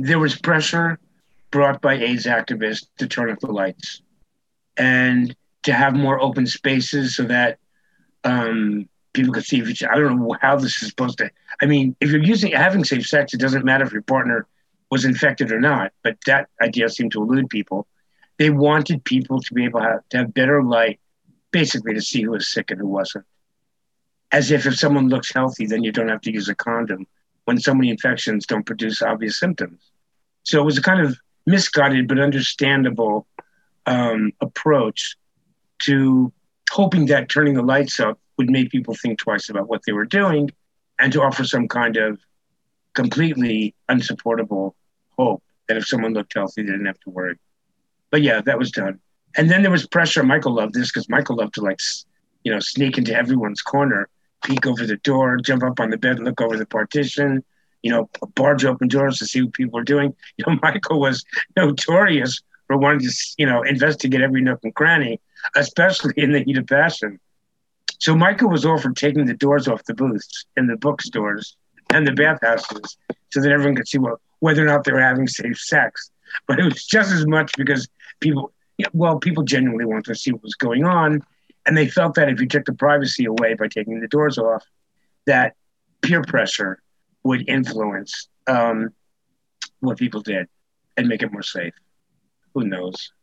there was pressure brought by AIDS activists to turn off the lights and to have more open spaces so that people could see each other. I don't know how this is supposed to. I mean, if you're having safe sex, it doesn't matter if your partner was infected or not. But that idea seemed to elude people. They wanted people to be able to have better light, basically to see who was sick and who wasn't. As if someone looks healthy, then you don't have to use a condom when so many infections don't produce obvious symptoms. So it was a kind of misguided but understandable approach to hoping that turning the lights up would make people think twice about what they were doing and to offer some kind of completely unsupportable hope that if someone looked healthy, they didn't have to worry. But yeah, that was done. And then there was pressure. Michael loved this because Michael loved to sneak into everyone's corner, peek over the door, jump up on the bed, look over the partition, barge open doors to see what people were doing. Michael was notorious for wanting to, investigate every nook and cranny, especially in the heat of passion. So Michael was all for taking the doors off the booths in the bookstores and the bathhouses so that everyone could see whether or not they were having safe sex. But it was just as much because people genuinely wanted to see what was going on. And they felt that if you took the privacy away by taking the doors off, that peer pressure would influence what people did and make it more safe. Who knows?